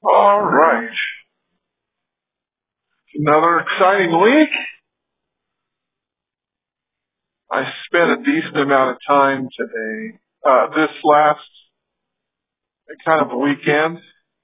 All right. Another exciting week. I spent a decent amount of time today, this last kind of weekend,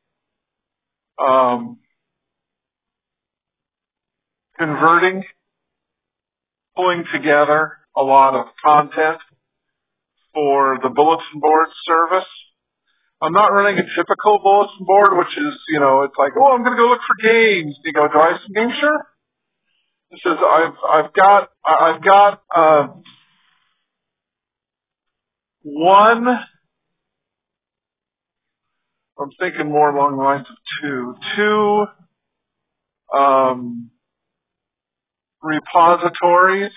converting, pulling together a lot of content for the bulletin board service. I'm not running a typical bulletin board, which is, it's like, oh, I'm going to go look for games. You go, do I have some games? Sure. It says I've got one. I'm thinking more along the lines of two repositories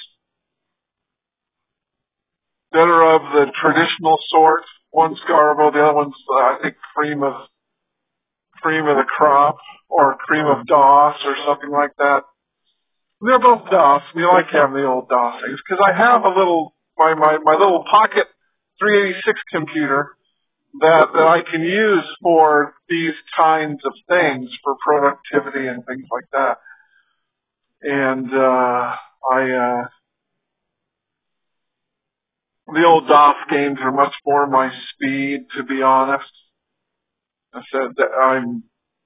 that are of the traditional sort. One's Garbo, the other one's I think cream of the crop or cream of DOS or something like that. They're both DOS. We like having the old DOS things because I have a little my little pocket 386 computer that I can use for these kinds of things for productivity and things like that. And the old DOS games are much more my speed, to be honest. I said that I'm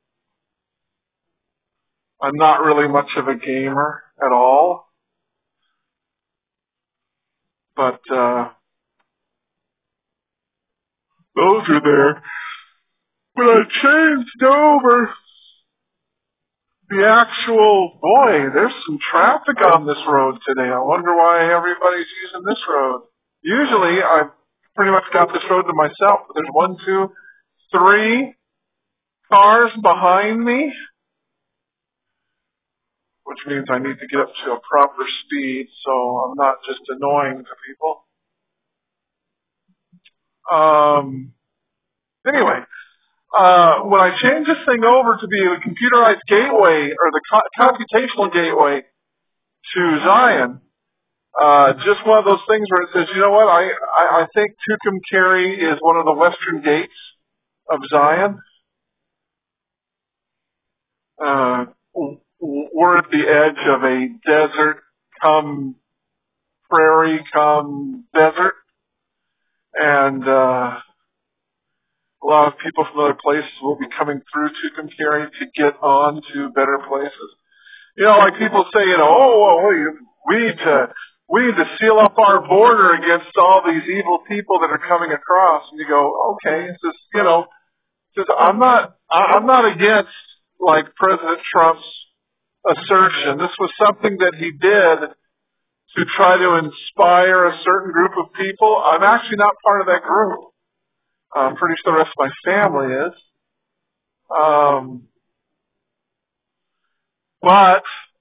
not really much of a gamer at all, but those are there. But I changed over the actual, boy, there's some traffic on this road today. I wonder why everybody's using this road. Usually, I've pretty much got this road to myself. There's 1, 2, 3 cars behind me, which means I need to get up to a proper speed so I'm not just annoying to people. Anyway, when I change this thing over to be a computerized gateway or the computational gateway to Zion, just one of those things where it says, you know what, I think Tucumcari is one of the western gates of Zion. We're at the edge of a desert come prairie come desert, and a lot of people from other places will be coming through Tucumcari to get on to better places. Like people say, we need to seal up our border against all these evil people that are coming across. And you go, okay, it's just, I'm not against like President Trump's assertion. This was something that he did to try to inspire a certain group of people. I'm actually not part of that group. I'm pretty sure the rest of my family is. But,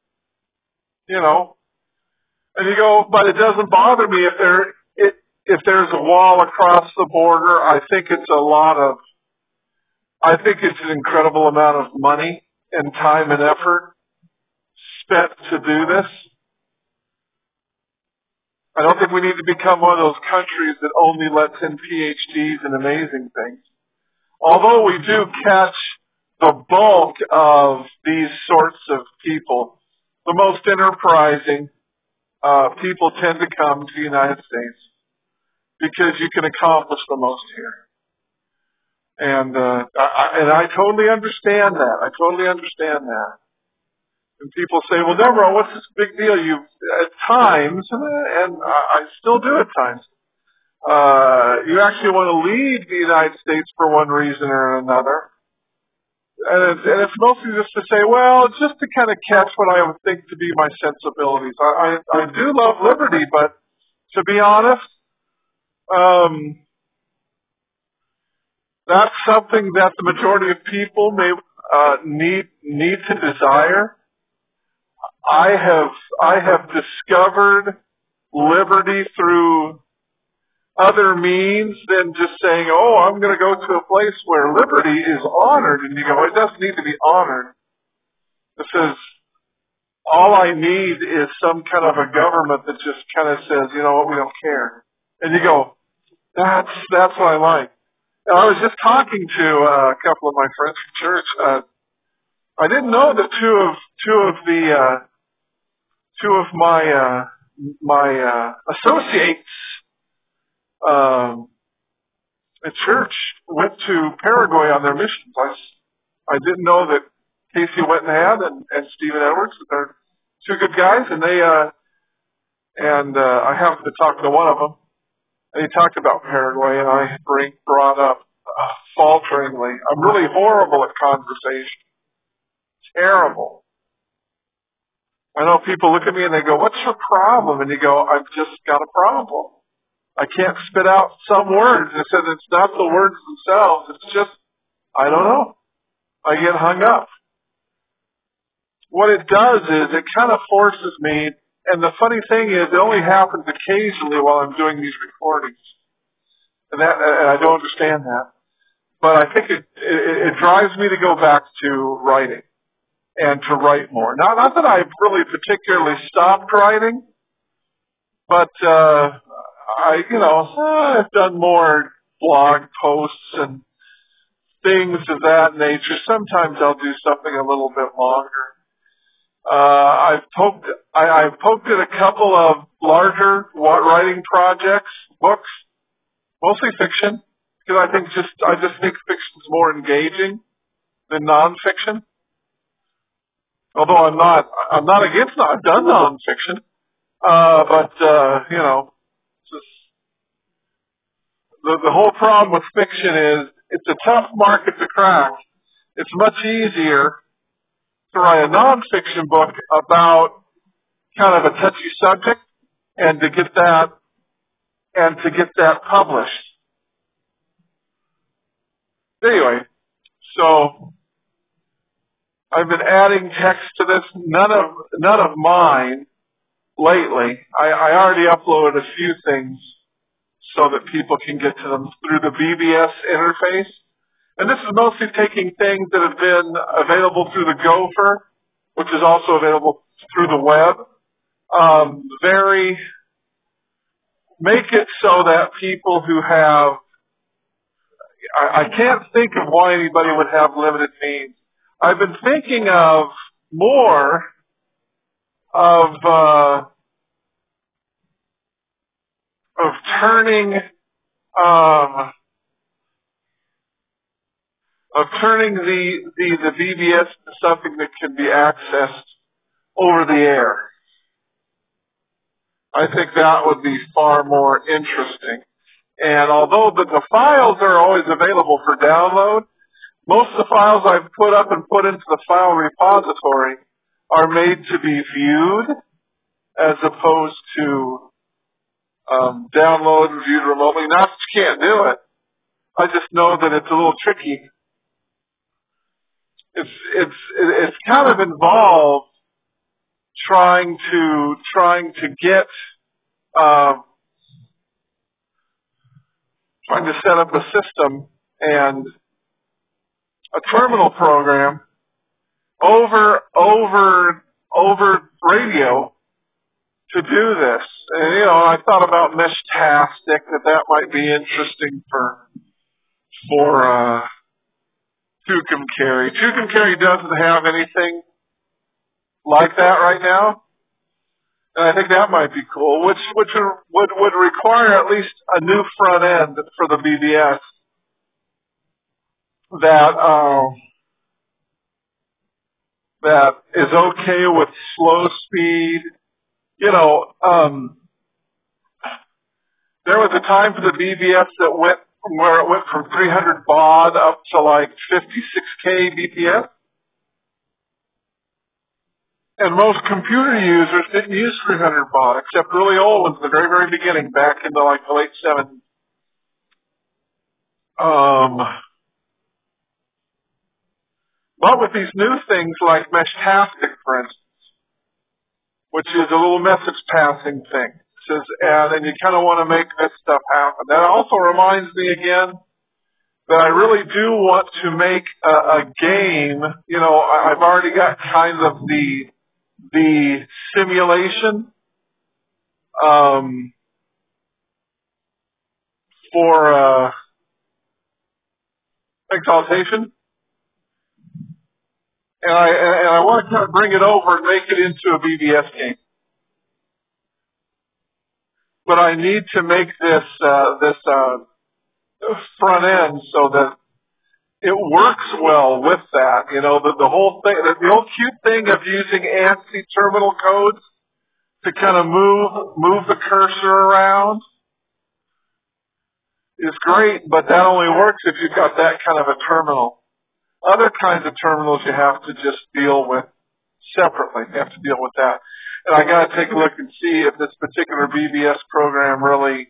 and you go, but it doesn't bother me if there's a wall across the border. I think it's an incredible amount of money and time and effort spent to do this. I don't think we need to become one of those countries that only lets in PhDs and amazing things. Although we do catch the bulk of these sorts of people, the most enterprising people tend to come to the United States because you can accomplish the most here. And I totally understand that. And people say, well, Deborah, what's this big deal? At times, and I still do at times, you actually want to leave the United States for one reason or another. And it's mostly just to say, well, just to kind of catch what I would think to be my sensibilities. I do love liberty, but to be honest, that's something that the majority of people may need to desire. I have discovered liberty through other means than just saying, oh, I'm going to go to a place where liberty is honored. And you go, it doesn't need to be honored. It says, all I need is some kind of a government that just kind of says, you know what, we don't care. And you go, that's what I like. I was just talking to a couple of my friends from church. I didn't know that two of my associates at church went to Paraguay on their missions. I didn't know that Casey Whittenhad and Stephen Edwards, that they're two good guys, and I happened to talk to one of them, and he talked about Paraguay, and I brought up falteringly, I'm really horrible at conversation. Terrible. I know people look at me and they go, what's your problem? And you go, I've just got a problem. I can't spit out some words. I said, it's not the words themselves. It's just, I don't know. I get hung up. What it does is it kind of forces me, and the funny thing is it only happens occasionally while I'm doing these recordings. And I don't understand that. But I think it drives me to go back to writing and to write more. Not that I've really particularly stopped writing, but I've done more blog posts and things of that nature. Sometimes I'll do something a little bit longer. I've poked at a couple of larger writing projects, books, mostly fiction, because I just think fiction's more engaging than nonfiction. Although I'm not against, I've done nonfiction, but just the whole problem with fiction is it's a tough market to crack. It's much easier to write a nonfiction book about kind of a touchy subject and to get that published. Anyway, so I've been adding text to this, none of mine lately. I already uploaded a few things so that people can get to them through the BBS interface. And this is mostly taking things that have been available through the Gopher, which is also available through the web. Make it so that people who have, I can't think of why anybody would have limited means. I've been thinking of more of turning the BBS to something that can be accessed over the air. I think that would be far more interesting. And although the files are always available for download, most of the files I've put up and put into the file repository are made to be viewed as opposed to download and viewed remotely. Not that you can't do it. I just know that it's a little tricky. It's kind of involved trying to get trying to set up a system and a terminal program over radio to do this. And I thought about Meshtastic, that might be interesting for Tucumcari. Tucumcari doesn't have anything like that right now. And I think that might be cool, which would require at least a new front end for the BBS that is okay with slow speed. There was a time for the BBS that went from 300 baud up to like 56K BPS. And most computer users didn't use 300 baud, except really old ones at the very, very beginning, back into like the late 70s. But with these new things like Meshtastic, for instance, which is a little message passing thing, and you kind of want to make this stuff happen. That also reminds me again that I really do want to make a game. I've already got kind of the simulation for exaltation. And I want to kind of bring it over and make it into a BBS game. But I need to make this front end so that it works well with that. You know, the whole thing, the old cute thing of using ANSI terminal codes to kind of move the cursor around is great, but that only works if you've got that kind of a terminal. Other kinds of terminals you have to just deal with separately. You have to deal with that. And I got to take a look and see if this particular BBS program really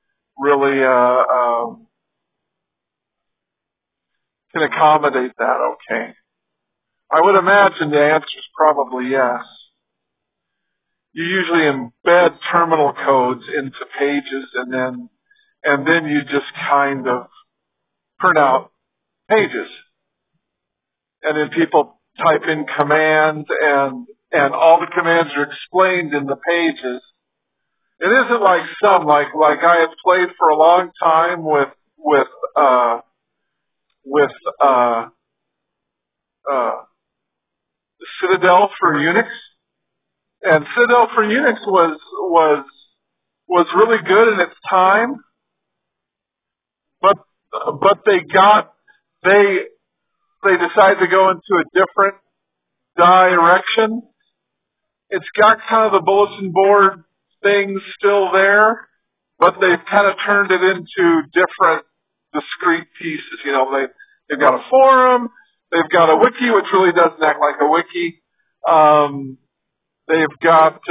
can accommodate that okay. I would imagine the answer is probably yes. You usually embed terminal codes into pages and then you just kind of print out pages. And then people type in commands and all the commands are explained in the pages. It isn't like like I had played for a long time with Citadel for Unix. And Citadel for Unix was really good in its time, but they decided to go into a different direction. It's got kind of the bulletin board things still there, but they've kind of turned it into different discrete pieces. You know, they've got a forum, they've got a wiki, which really doesn't act like a wiki. They've got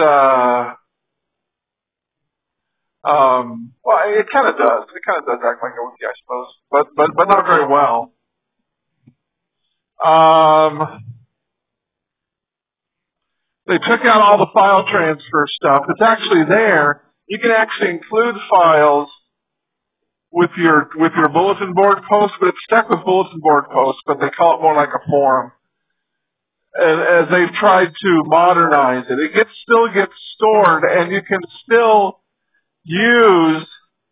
well, it kind of does. It kind of does act like a wiki, I suppose, but not very well. They took out all the file transfer stuff. It's actually there. You can actually include files with your bulletin board post, but it's stuck with bulletin board posts, but they call it more like a forum. As they've tried to modernize it, still gets stored, and you can still use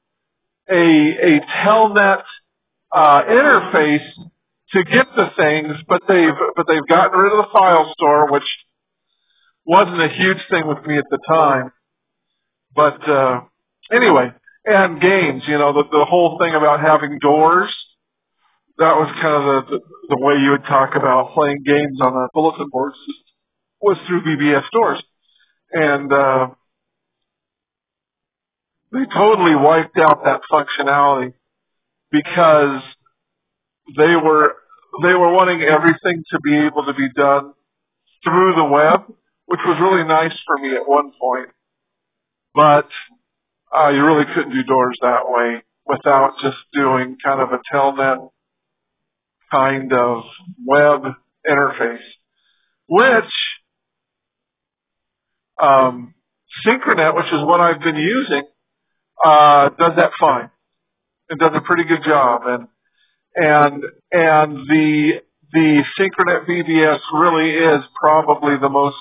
a Telnet interface to get the things, but they've gotten rid of the file store, which wasn't a huge thing with me at the time. But anyway, and games, you know, the whole thing about having doors, that was kind of the way you would talk about playing games on the bulletin boards was through BBS doors. And they totally wiped out that functionality because they were wanting everything to be able to be done through the web, which was really nice for me at one point. But you really couldn't do doors that way without just doing kind of a Telnet kind of web interface, which Synchronet, which is what I've been using, does that fine. It does a pretty good job, and the Synchronet BBS really is probably the most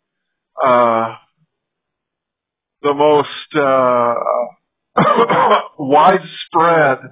widespread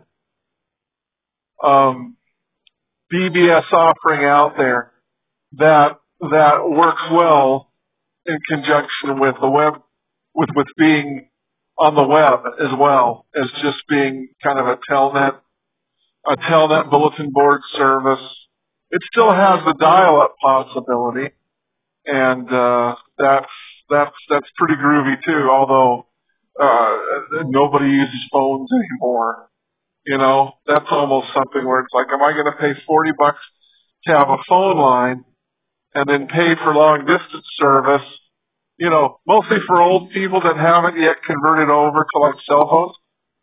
BBS offering out there that works well in conjunction with the web, with being on the web as well as just being kind of a Telnet bulletin board service. It still has the dial-up possibility, and that's pretty groovy too. Although nobody uses phones anymore. You know, that's almost something where it's like, am I going to pay $40 to have a phone line and then pay for long distance service? You know, mostly for old people that haven't yet converted over to like cell phones.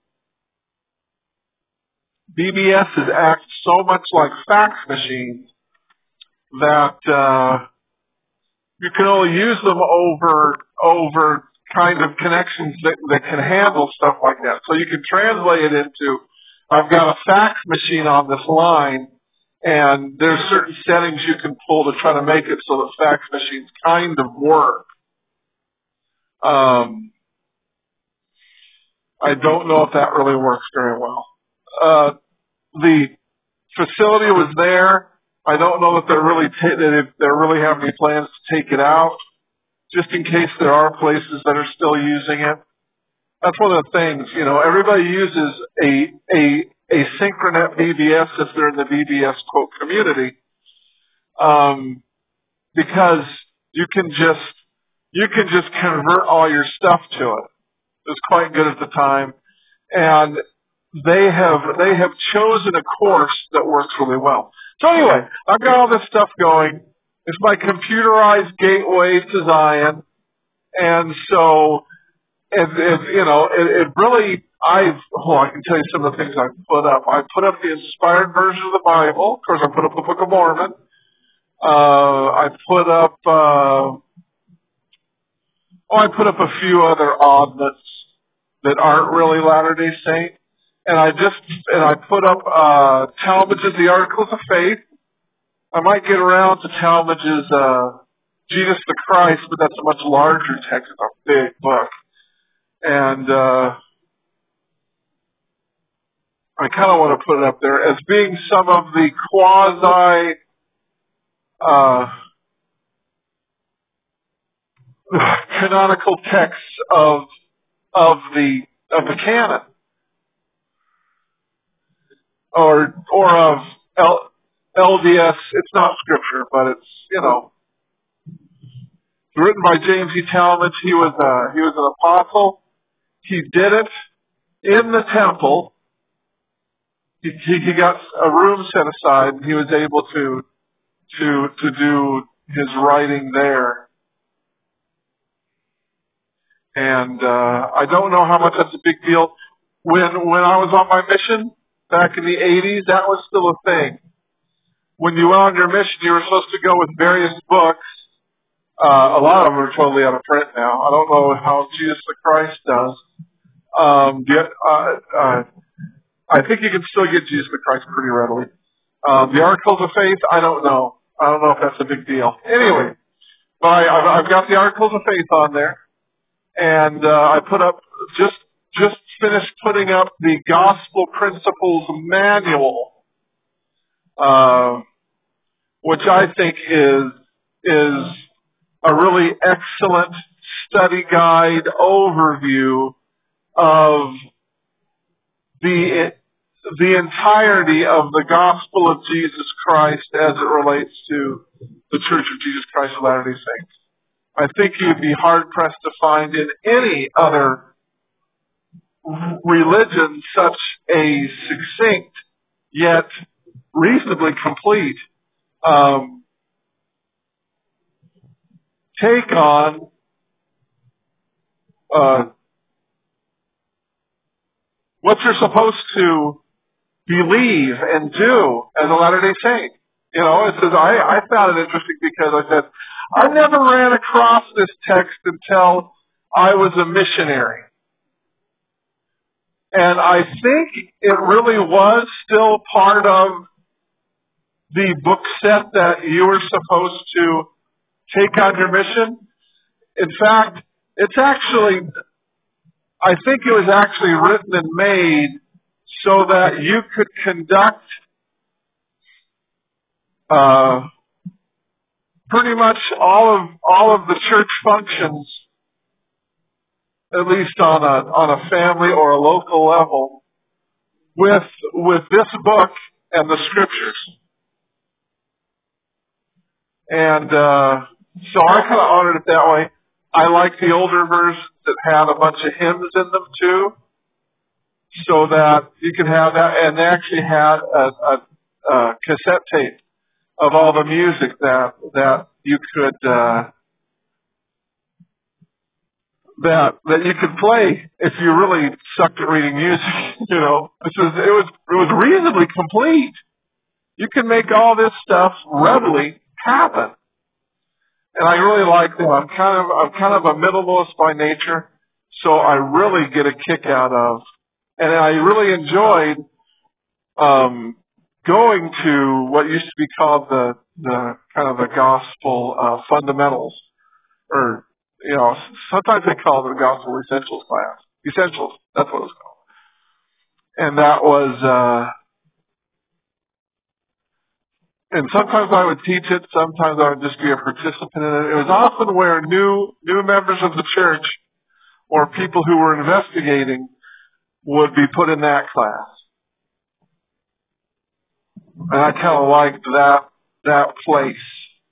BBSs act so much like fax machines that you can only use them over kind of connections that can handle stuff like that. So you can translate it into, I've got a fax machine on this line, and there's certain settings you can pull to try to make it so that fax machines kind of work. I don't know if that really works very well. facility was there. I don't know that they're really have any plans to take it out, just in case there are places that are still using it. That's one of the things, everybody uses a Synchronet VBS if they're in the VBS quote community, because you can just convert all your stuff to it. It was quite good at the time, and they have chosen a course that works really well. So anyway, I've got all this stuff going. It's my computerized gateway to Zion, and so it really, I can tell you some of the things I've put up. I put up the inspired version of the Bible. Of course, I put up the Book of Mormon. I put up a few other oddments that aren't really Latter-day Saint. And I put up Talmage's The Articles of Faith. I might get around to Talmage's Jesus the Christ, but that's a much larger text. It's a big book. And I kind of want to put it up there as being some of the quasi canonical texts of the canon, or of LDS. It's not scripture, but it's written by James E. Talmage. He was an apostle. He did it in the temple. He got a room set aside, and he was able to do his writing there. And I don't know how much that's a big deal. When I was on my mission back in the 80s, that was still a thing. When you went on your mission, you were supposed to go with various books. A lot of them are totally out of print now. I don't know how Jesus the Christ does. I think you can still get Jesus the Christ pretty readily. The Articles of Faith, I don't know. I don't know if that's a big deal. Anyway, I've got the Articles of Faith on there. And I put up, just finished putting up the Gospel Principles Manual, which I think is a really excellent study guide overview of the entirety of the Gospel of Jesus Christ as it relates to the Church of Jesus Christ of Latter-day Saints. I think you'd be hard-pressed to find in any other religion such a succinct, yet reasonably complete take on what you're supposed to believe and do as a Latter-day Saint. It says, I found it interesting because I said, I never ran across this text until I was a missionary. And I think it really was still part of the book set that you were supposed to take on your mission. In fact, I think it was actually written and made so that you could conduct pretty much all of the church functions, at least on a family or a local level, with this book and the scriptures. And so I kind of honored it that way. I like the older versions that had a bunch of hymns in them too, so that you could have that. And they actually had a cassette tape of all the music that you could that you could play if you really sucked at reading music. It was reasonably complete. You can make all this stuff readily happen. And I really like that. I'm kind of a minimalist by nature, so I really get a kick out of, and I really enjoyed going to what used to be called the kind of the gospel fundamentals, or sometimes they call it the gospel essentials class. Essentials, that's what it's called. And that was And sometimes I would teach it, sometimes I would just be a participant in it. It was often where new members of the church or people who were investigating would be put in that class. And I kind of liked that place.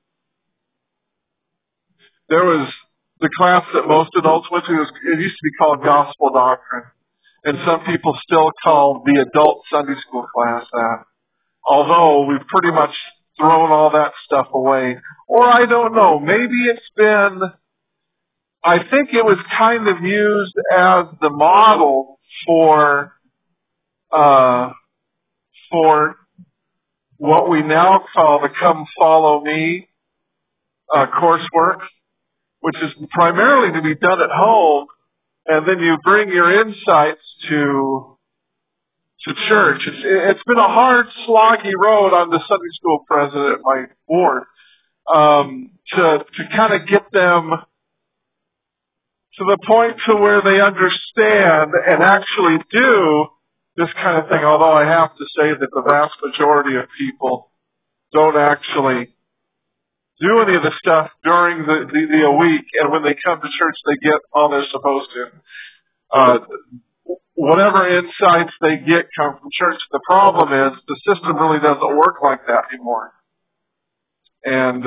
There was the class that most adults went to, it used to be called Gospel Doctrine. And some people still call the adult Sunday school class that. Although we've pretty much thrown all that stuff away. Or I don't know, maybe it's been, I think it was kind of used as the model for what we now call the Come Follow Me coursework, which is primarily to be done at home, and then you bring your insights to church. It's been a hard, sloggy road. I'm the Sunday school president at my board, to kind of get them to the point to where they understand and actually do this kind of thing. Although I have to say that the vast majority of people don't actually do any of the stuff during the week, and when they come to church, they get all they're supposed to. Whatever insights they get come from church. The problem is the system really doesn't work like that anymore. And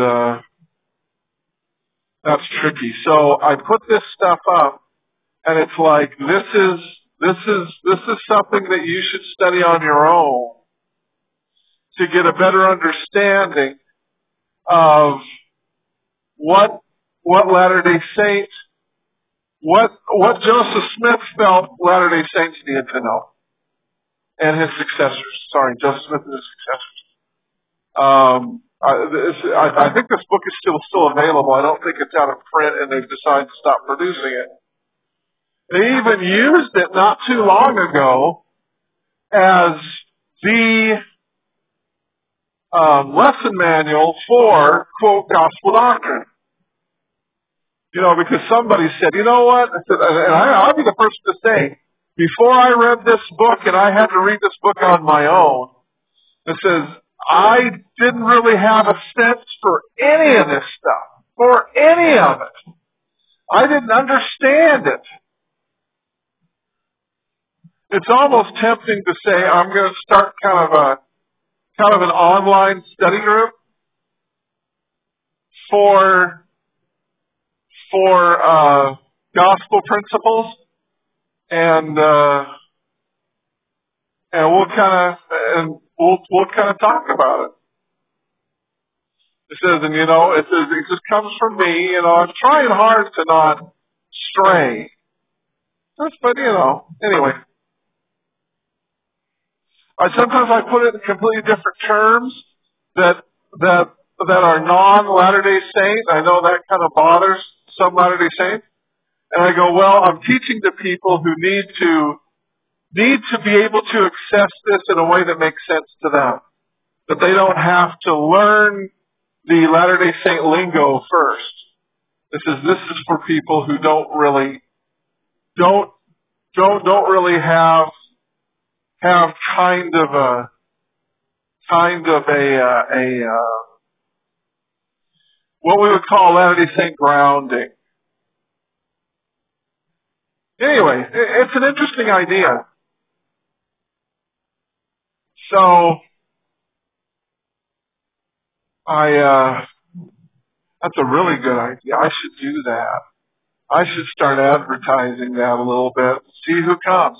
that's tricky. So I put this stuff up, and it's like this is something that you should study on your own to get a better understanding of what Latter-day Saints, what Joseph Smith felt Latter-day Saints needed to know, and his successors. Sorry, Joseph Smith and his successors. I think this book is still available. I don't think it's out of print, and they've decided to stop producing it. They even used it not too long ago as the lesson manual for, quote, gospel doctrine. Because somebody said, you know what? I said, and I'll be the first to say, before I read this book, and I had to read this book on my own, it says, I didn't really have a sense for any of this stuff, for any of it. I didn't understand it. It's almost tempting to say I'm going to start kind of an online study group for gospel principles, and we'll kind of talk about it. It says, and it just comes from me. I'm trying hard to not stray, but anyway. Sometimes I put it in completely different terms that are non-Latter-day Saint. I know that kind of bothers some Latter-day Saints. And I go, well, I'm teaching to people who need to be able to access this in a way that makes sense to them. That they don't have to learn the Latter-day Saint lingo first. This is for people who don't really have kind of a what we would call Latter-day Saint grounding. Anyway, it's an interesting idea. So that's a really good idea. I should do that. I should start advertising that a little bit. See who comes.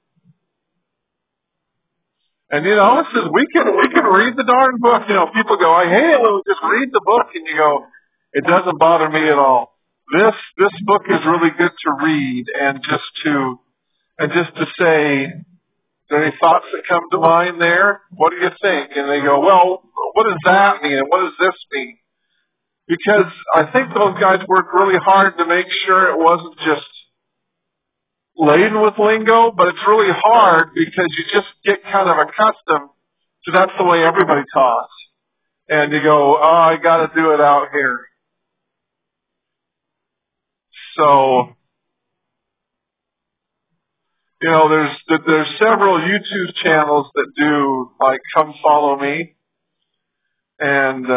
And listen, we can read the darn book. People go, I hate it when we just read the book, and you go, it doesn't bother me at all. This book is really good to read, and just to say, are there any thoughts that come to mind there? What do you think? And they go, well, what does that mean? And what does this mean? Because I think those guys worked really hard to make sure it wasn't just laden with lingo, but it's really hard because you just get kind of accustomed to that's the way everybody talks. And you go, oh, I got to do it out here. So, there's several YouTube channels that do, like, Come Follow Me. And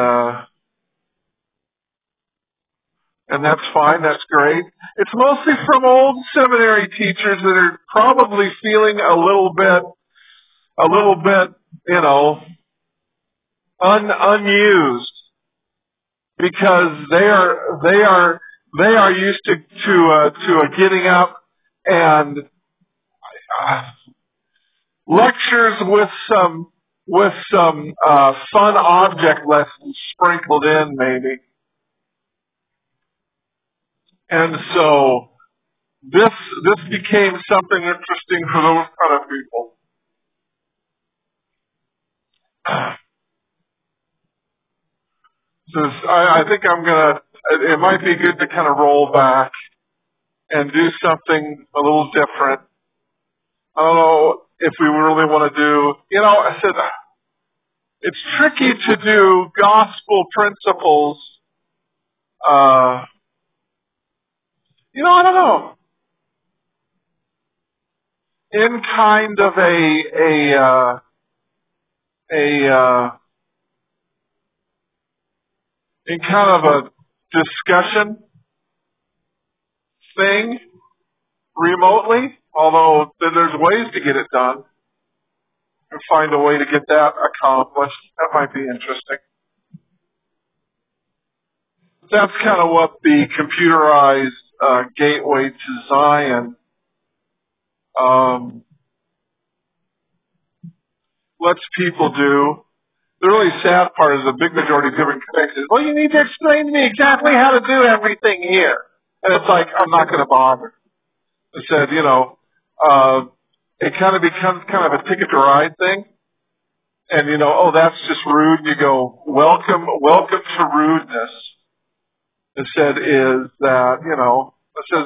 that's fine. That's great. It's mostly from old seminary teachers that are probably feeling a little bit, unused, because they are used to getting up and lectures with some fun object lessons sprinkled in, maybe. And so this became something interesting for those kind of people. So I think it might be good to kind of roll back and do something a little different. I don't know if we really want to do, I said, it's tricky to do gospel principles, I don't know, in kind of in kind of a discussion thing remotely, although there's ways to get it done and find a way to get that accomplished. That might be interesting. That's kind of what the computerized Gateway to Zion lets people do. The really sad part is the big majority of different connections. Well, you need to explain to me exactly how to do everything here. And it's like, I'm not going to bother. I said, it kind of becomes kind of a ticket to ride thing. And, that's just rude. And you go, welcome to rudeness. It said is that, it says,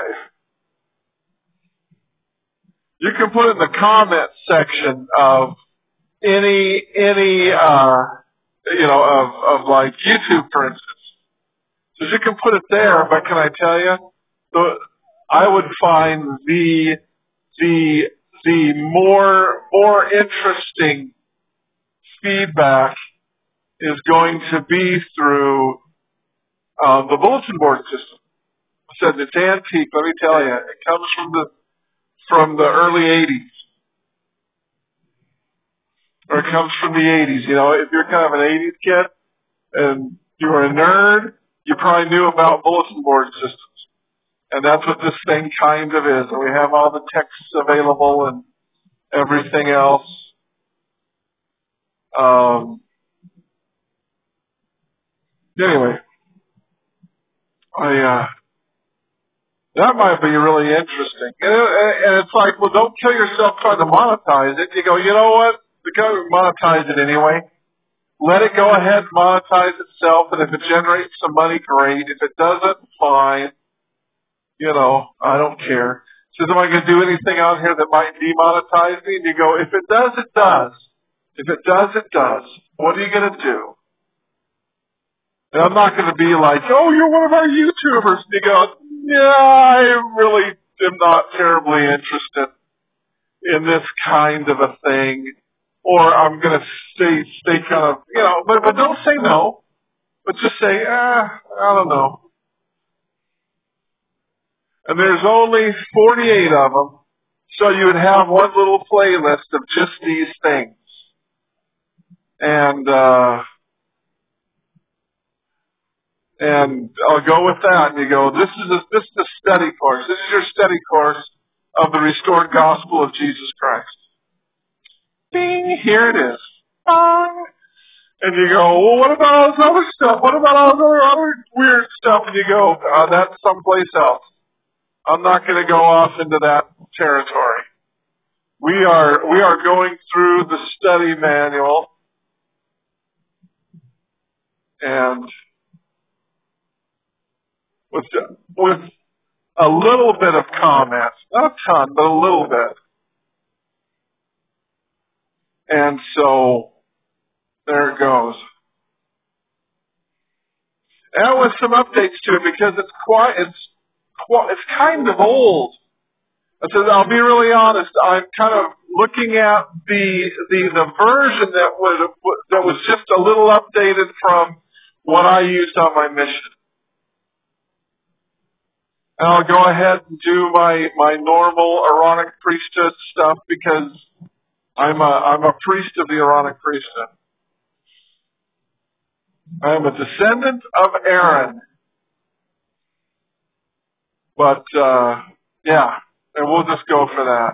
you can put in the comment section of any of like YouTube, for instance. So you can put it there, but can I tell you, I would find the more interesting feedback is going to be through the bulletin board system. I said it's antique. Let me tell you, it comes from the early '80s. Or it comes from the '80s. If you're kind of an '80s kid and you were a nerd, you probably knew about bulletin board systems. And that's what this thing kind of is. And we have all the texts available and everything else. Anyway, that might be really interesting. And it's like, well, don't kill yourself trying to monetize it. You go, you know what? The government monetize it anyway. Let it go ahead and monetize itself, and if it generates some money, great. If it doesn't, fine. I don't care. Says, am I going to do anything out here that might demonetize me? And you go, if it does, it does. If it does, it does. What are you going to do? And I'm not going to be like, oh, you're one of our YouTubers. And you go, yeah, I really am not terribly interested in this kind of a thing. Or I'm going to stay kind of, but don't say no. But just say, I don't know. And there's only 48 of them. So you would have one little playlist of just these things. And I'll go with that. And you go, this is a study course. This is your study course of the restored gospel of Jesus Christ. Ding, here it is. Bong. And you go, well, what about all this other stuff? What about all this other weird stuff? And you go, that's someplace else. I'm not going to go off into that territory. We are going through the study manual, and with a little bit of comments, not a ton, but a little bit. And so there it goes. And with some updates to it, because it's kind of old. I said, I'll be really honest. I'm kind of looking at the version that was just a little updated from what I used on my mission. And I'll go ahead and do my normal Aaronic priesthood stuff because I'm a priest of the Aaronic priesthood. I am a descendant of Aaron. But yeah, and we'll just go for that.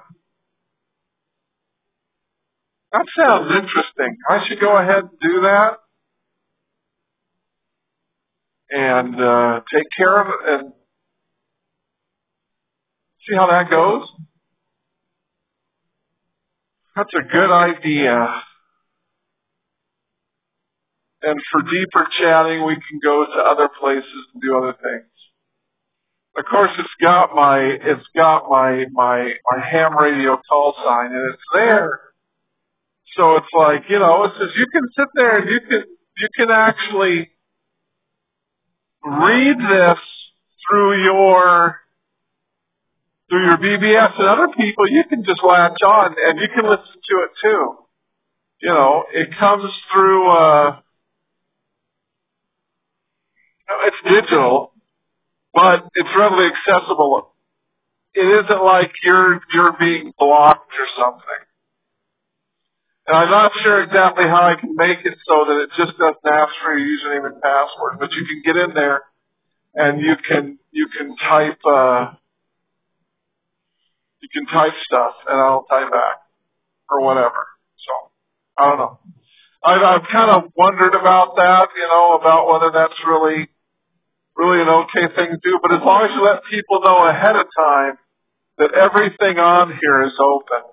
That sounds interesting. I should go ahead and do that and take care of it and see how that goes. That's a good idea. And for deeper chatting, we can go to other places and do other things. Of course, it's got my ham radio call sign, and it's there. So it's like, it says you can sit there and you can actually read this through your BBS, and other people you can just latch on and you can listen to it too. It comes through. It's digital, but it's readily accessible. It isn't like you're being blocked or something. And I'm not sure exactly how I can make it so that it just doesn't ask for your username and password, but you can get in there and you can type stuff and I'll type back or whatever. So I don't know. I've kind of wondered about that, about whether that's really an okay thing to do. But as long as you let people know ahead of time that everything on here is open.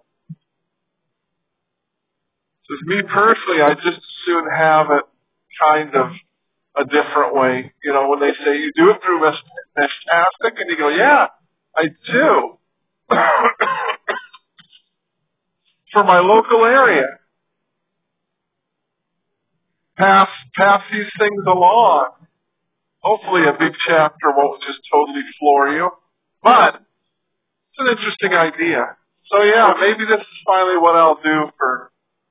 So me personally, I just as soon have it kind of a different way. When they say you do it through Meshtastic, and you go, yeah, I do. For my local area. Pass these things along. Hopefully a big chapter won't just totally floor you. But it's an interesting idea. So yeah, maybe this is finally what I'll do for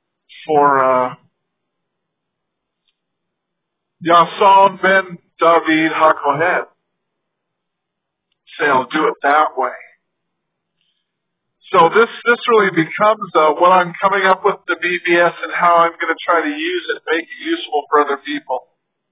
Yason ben David HaKohen. Say I'll do it that way. So this really becomes what I'm coming up with the BBS and how I'm going to try to use it, make it useful for other people.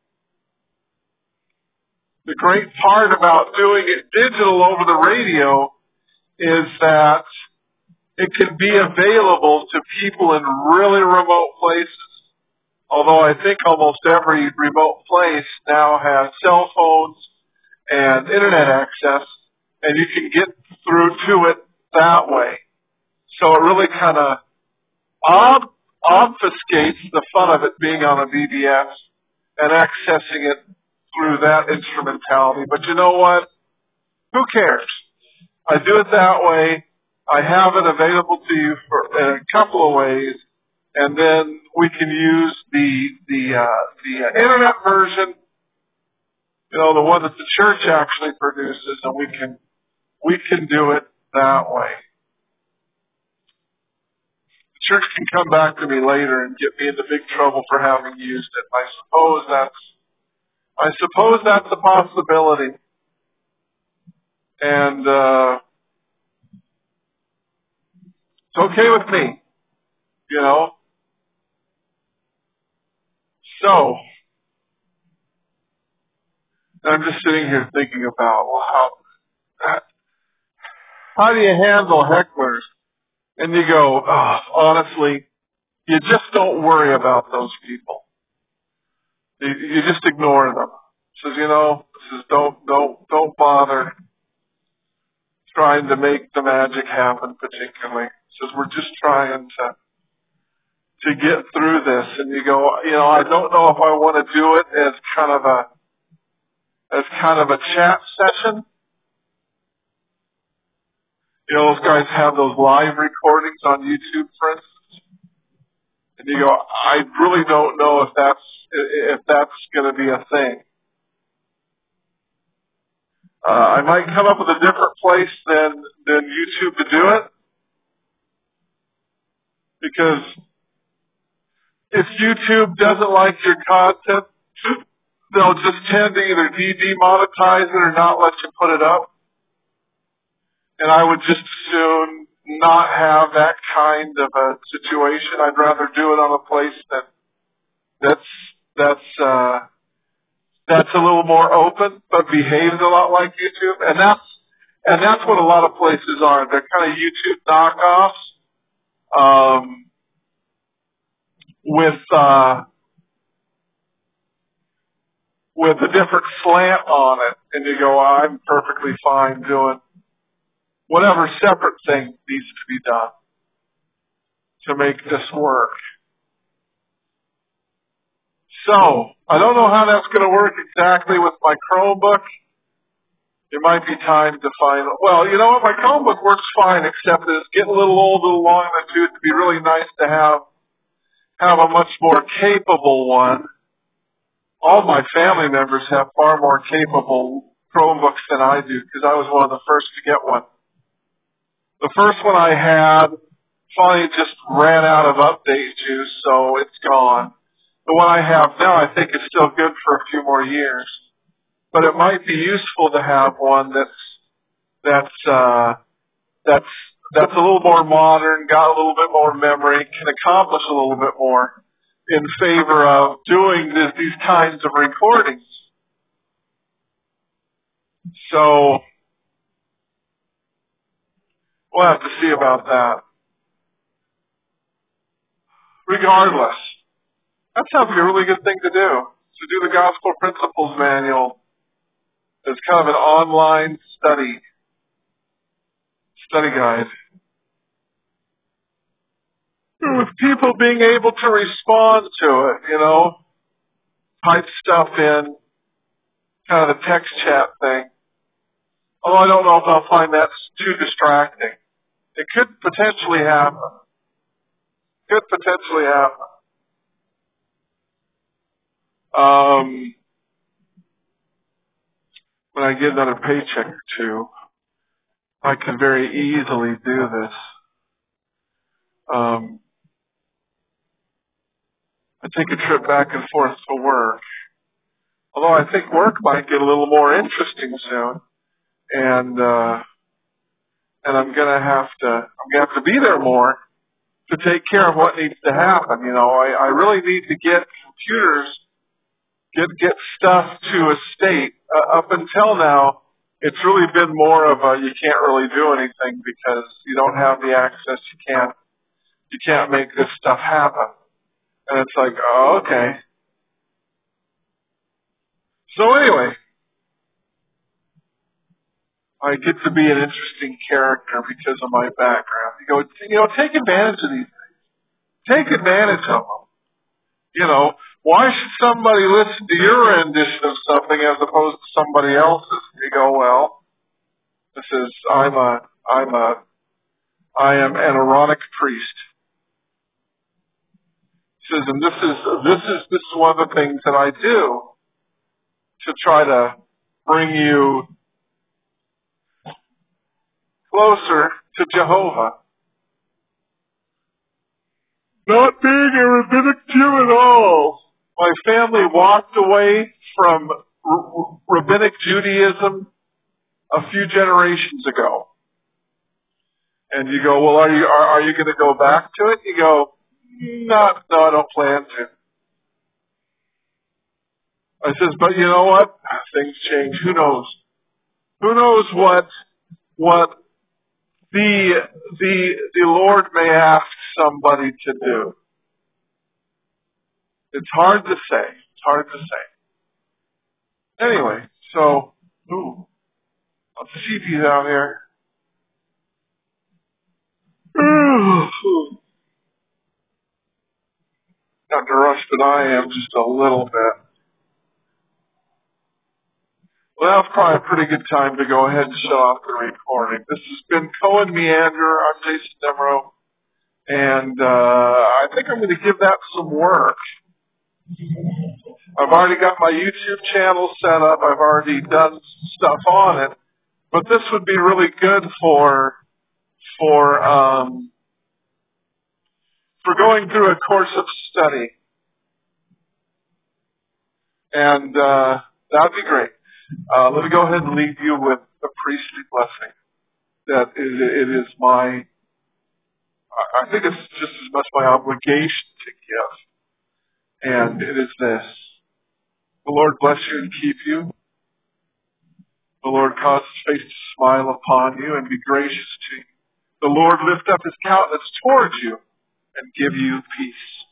The great part about doing it digital over the radio is that it can be available to people in really remote places. Although I think almost every remote place now has cell phones and internet access, and you can get through to it that way. So it really kind of obfuscates the fun of it being on a BBS and accessing it through that instrumentality. But you know what? Who cares? I do it that way. I have it available to you in a couple of ways, and then we can use the internet version, the one that the church actually produces, and we can do it that way. The church can come back to me later and get me into big trouble for having used it. I suppose that's a possibility, and it's okay with me, So, I'm just sitting here thinking about, how do you handle hecklers? And you go, honestly, you just don't worry about those people. You just ignore them. Says, don't bother trying to make the magic happen particularly. Says, we're just trying to get through this. And you go, I don't know if I want to do it as kind of a chat session. Those guys have those live recordings on YouTube, for instance. And you go, I really don't know if that's going to be a thing. I might come up with a different place than YouTube to do it, because if YouTube doesn't like your content, they'll just tend to either demonetize it or not let you put it up. And I would just as soon not have that kind of a situation. I'd rather do it on a place that's a little more open, but behaves a lot like YouTube. And that's what a lot of places are. They're kind of YouTube knockoffs, with a different slant on it. And you go, I'm perfectly fine doing whatever separate thing needs to be done to make this work. So, I don't know how that's going to work exactly with my Chromebook. It might be time to find, well, you know what, my Chromebook works fine, except that it's getting a little old, a little long in the tooth. It'd be really nice to have a much more capable one. All my family members have far more capable Chromebooks than I do, because I was one of the first to get one. The first one I had finally just ran out of update juice, so it's gone. The one I have now, I think, is still good for a few more years. But it might be useful to have one that's a little more modern, got a little bit more memory, can accomplish a little bit more in favor of doing these kinds of recordings. So we'll have to see about that. Regardless, that sounds like a really good thing to do. To do the Gospel Principles Manual as kind of an online study guide, with people being able to respond to it, type stuff in, kind of the text chat thing. Although I don't know if I'll find that too distracting. It could potentially happen. When I get another paycheck or two, I could very easily do this. I take a trip back and forth to work. Although I think work might get a little more interesting soon. And I'm gonna have to be there more to take care of what needs to happen. I really need to get computers, get stuff to a state. Up until now, it's really been more of a, you can't really do anything because you don't have the access. You can't make this stuff happen. And it's like, oh, okay. So anyway, I get to be an interesting character because of my background. Take advantage of these things. Take advantage of them. Why should somebody listen to your rendition of something as opposed to somebody else's? You go, well, I am an Aaronic priest. He says, and this is one of the things that I do to try to bring you closer to Jehovah. Not being a rabbinic Jew at all. My family walked away from rabbinic Judaism a few generations ago. And you go, well, are you going to go back to it? You go, no, I don't plan to. I says, but you know what? Things change. Who knows? Who knows what the Lord may ask somebody to do? It's hard to say. Anyway, so, let's see if he's out here. Not to rush, but I am just a little bit. Well, that's probably a pretty good time to go ahead and shut off the recording. This has been Cohen Meander. I'm Jason Demereaux. And I think I'm going to give that some work. I've already got my YouTube channel set up. I've already done stuff on it. But this would be really good for going through a course of study. And that'd be great. Let me go ahead and leave you with a priestly blessing. That it is my, I think it's just as much my obligation to give. And it is this. The Lord bless you and keep you. The Lord cause his face to smile upon you and be gracious to you. The Lord lift up his countenance towards you and give you peace.